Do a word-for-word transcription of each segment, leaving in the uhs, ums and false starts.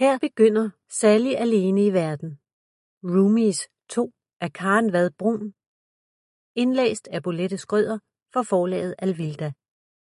Her begynder Sally alene i verden. Roomies to af Karen Vad Bruun. Indlæst af Bolette Schrøder for forlaget Alvilda.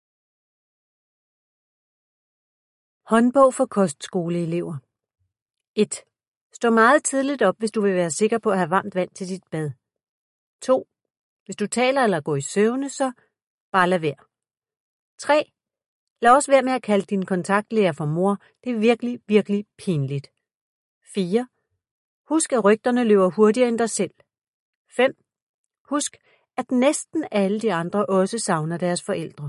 Håndbog for kostskoleelever. et. Stå meget tidligt op, hvis du vil være sikker på at have varmt vand til dit bad. to. Hvis du taler eller går i søvne, så bare lad være. tre. Lad også være med at kalde din kontaktlærer for mor. Det er virkelig, virkelig pinligt. fire. Husk, at rygterne løber hurtigere end dig selv. fem. Husk, at næsten alle de andre også savner deres forældre.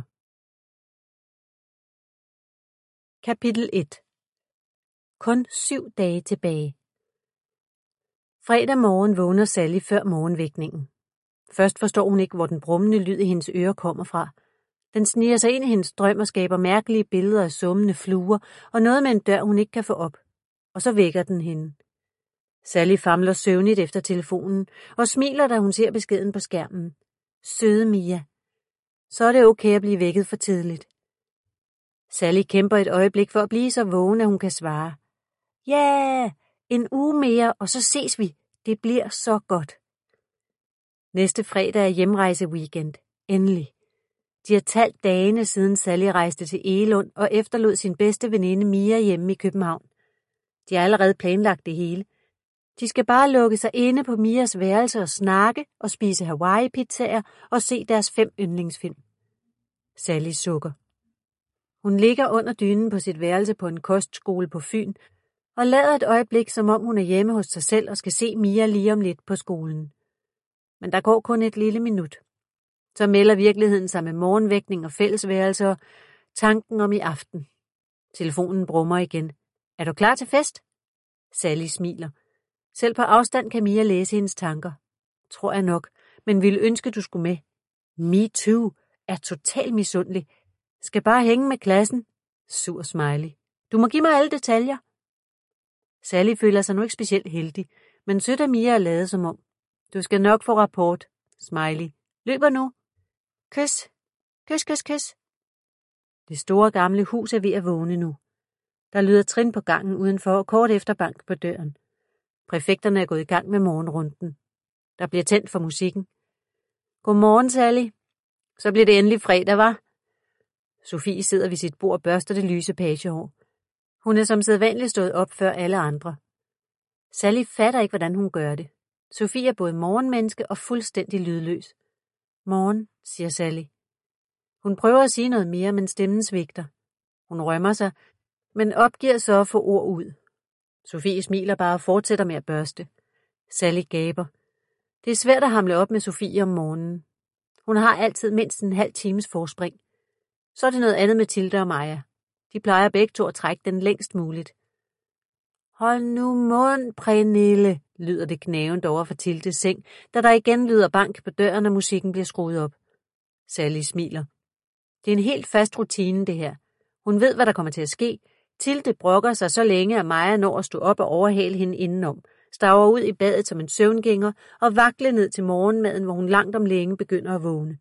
Kapitel et. Kun syv dage tilbage. Fredag morgen vågner Sally før morgenvækningen. Først forstår hun ikke, hvor den brummende lyd i hendes ører kommer fra. Den sniger sig ind i hendes drøm og skaber mærkelige billeder af summende fluer og noget med en dør, hun ikke kan få op. Og så vækker den hende. Sally famler søvnigt efter telefonen og smiler, da hun ser beskeden på skærmen. Søde Mia. Så er det okay at blive vækket for tidligt. Sally kæmper et øjeblik for at blive så vågen, at hun kan svare. Ja, yeah, en uge mere, og så ses vi. Det bliver så godt. Næste fredag er hjemrejse-weekend. Endelig. De har talt dagene siden Sally rejste til Egelund og efterlod sin bedste veninde Mia hjemme i København. De har allerede planlagt det hele. De skal bare lukke sig inde på Mias værelse og snakke og spise Hawaii-pizzaer og se deres fem yndlingsfilm. Sally sukker. Hun ligger under dynen på sit værelse på en kostskole på Fyn og lader et øjeblik, som om hun er hjemme hos sig selv og skal se Mia lige om lidt på skolen. Men der går kun et lille minut. Så melder virkeligheden sig med morgenvækning og fællesværelse og tanken om i aften. Telefonen brummer igen. Er du klar til fest? Sally smiler. Selv på afstand kan Mia læse hendes tanker. Tror jeg nok, men ville ønske, du skulle med. Me too. Er total misundelig. Skal bare hænge med klassen. Sur smiley. Du må give mig alle detaljer. Sally føler sig nu ikke specielt heldig, men sødt af Mia er lavet som om. Du skal nok få rapport. Smiley. Løber nu. Kys. Kys, kys, kys. Det store gamle hus er ved at vågne nu. Der lyder trin på gangen udenfor og kort efter bank på døren. Præfekterne er gået i gang med morgenrunden. Der bliver tændt for musikken. Godmorgen, Sally. Så bliver det endelig fredag, hva'? Sofie sidder ved sit bord og børster det lyse pagehår. Hun er som sædvanligt stået op før alle andre. Sally fatter ikke, hvordan hun gør det. Sofie er både morgenmenneske og fuldstændig lydløs. Morgen, siger Sally. Hun prøver at sige noget mere, men stemmen svigter. Hun rømmer sig, men opgiver så at få ord ud. Sofie smiler bare og fortsætter med at børste. Sally gaber. Det er svært at hamle op med Sofie om morgenen. Hun har altid mindst en halv times forspring. Så er det noget andet med Tilde og Maja. De plejer begge to at trække den længst muligt. Hold nu mund, Pernille, lyder det knævent over for Tildes seng, da der igen lyder bank på døren, og musikken bliver skruet op. Sally smiler. Det er en helt fast rutine, det her. Hun ved, hvad der kommer til at ske. Tilde brokker sig så længe, at Maja når at stå op og overhale hende indenom, staver ud i badet som en søvngænger og vakler ned til morgenmaden, hvor hun langt om længe begynder at vågne.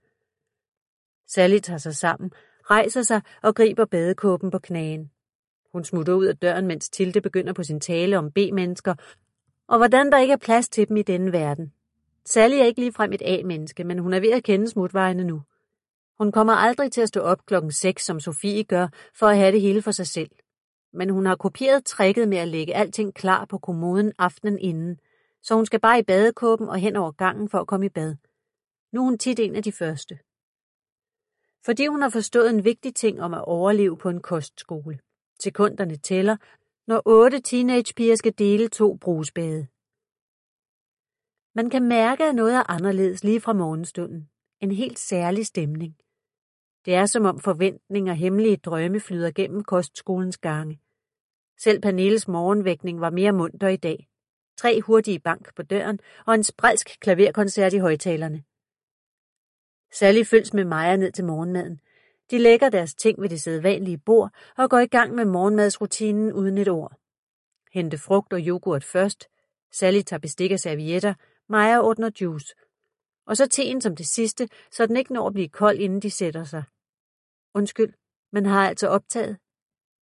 Sally tager sig sammen, rejser sig og griber badekåben på knæen. Hun smutter ud af døren, mens Tilde begynder på sin tale om B-mennesker, og hvordan der ikke er plads til dem i denne verden. Sally er ikke ligefrem et A-menneske, men hun er ved at kende smutvejene nu. Hun kommer aldrig til at stå op klokken seks, som Sofie gør, for at have det hele for sig selv. Men hun har kopieret tricket med at lægge alting klar på kommoden aftenen inden, så hun skal bare i badekåben og hen over gangen for at komme i bad. Nu er hun tit en af de første. Fordi hun har forstået en vigtig ting om at overleve på en kostskole. Sekunderne tæller, når otte teenagepiger skal dele to brusbade. Man kan mærke, at noget er anderledes lige fra morgenstunden. En helt særlig stemning. Det er som om forventning og hemmelige drømme flyder gennem kostskolens gange. Selv Pernilles morgenvækning var mere munter i dag. Tre hurtige bank på døren og en sprælsk klaverkoncert i højtalerne. Sally følges med Maja ned til morgenmaden. De lægger deres ting ved det sædvanlige bord og går i gang med morgenmadsrutinen uden et ord. Hente frugt og yoghurt først. Sally tager bestik af servietter. Maja ordner juice. Og så teen som det sidste, så den ikke når at blive kold, inden de sætter sig. Undskyld, men har altså optaget.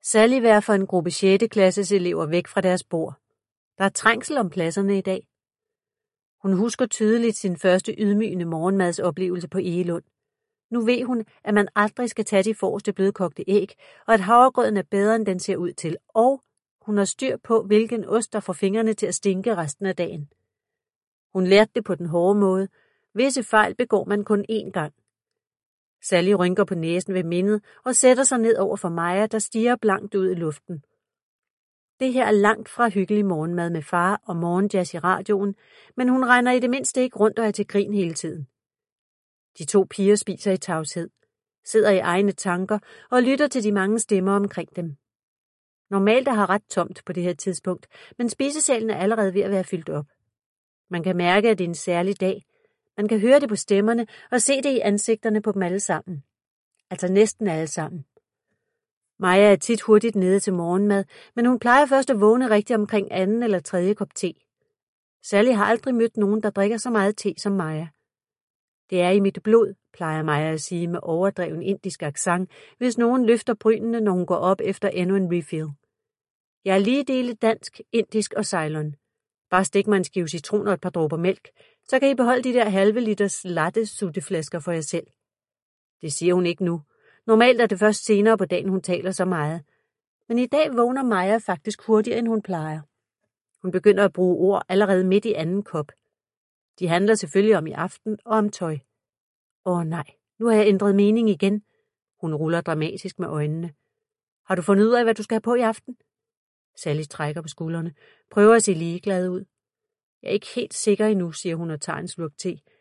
Sally værfer en gruppe sjette klasses elever væk fra deres bord. Der er trængsel om pladserne i dag. Hun husker tydeligt sin første ydmygende morgenmadsoplevelse på Egelund. Nu ved hun, at man aldrig skal tage de forreste blødkogte æg, og at havregrøden er bedre, end den ser ud til, og hun har styr på, hvilken ost der får fingrene til at stinke resten af dagen. Hun lærte det på den hårde måde. Visse fejl begår man kun én gang. Sally rynker på næsen ved mindet og sætter sig ned over for Maja, der stiger blankt ud i luften. Det her er langt fra hyggelig morgenmad med far og morgenjazz i radioen, men hun regner i det mindste ikke rundt og er til grin hele tiden. De to piger spiser i tavshed, sidder i egne tanker og lytter til de mange stemmer omkring dem. Normalt er her ret tomt på det her tidspunkt, men spisesalen er allerede ved at være fyldt op. Man kan mærke, at det er en særlig dag. Man kan høre det på stemmerne og se det i ansigterne på dem alle sammen. Altså næsten alle sammen. Maja er tit hurtigt nede til morgenmad, men hun plejer først at vågne rigtig omkring anden eller tredje kop te. Sally har aldrig mødt nogen, der drikker så meget te som Maja. Det er i mit blod, plejer Maja at sige med overdreven indisk accent, hvis nogen løfter brynene, når hun går op efter endnu en refill. Jeg er lige dele dansk, indisk og Ceylon. Bare stik mig en skive citron og et par dråber mælk, så kan I beholde de der halve liters latte sutteflasker for jer selv. Det siger hun ikke nu. Normalt er det først senere på dagen, hun taler så meget. Men i dag vågner Maja faktisk hurtigere, end hun plejer. Hun begynder at bruge ord allerede midt i anden kop. De handler selvfølgelig om i aften og om tøj. Åh nej, nu har jeg ændret mening igen. Hun ruller dramatisk med øjnene. Har du fundet ud af, hvad du skal have på i aften? Sally trækker på skuldrene, prøver at se ligeglad ud. Jeg er ikke helt sikker endnu, siger hun og tager en slurk te.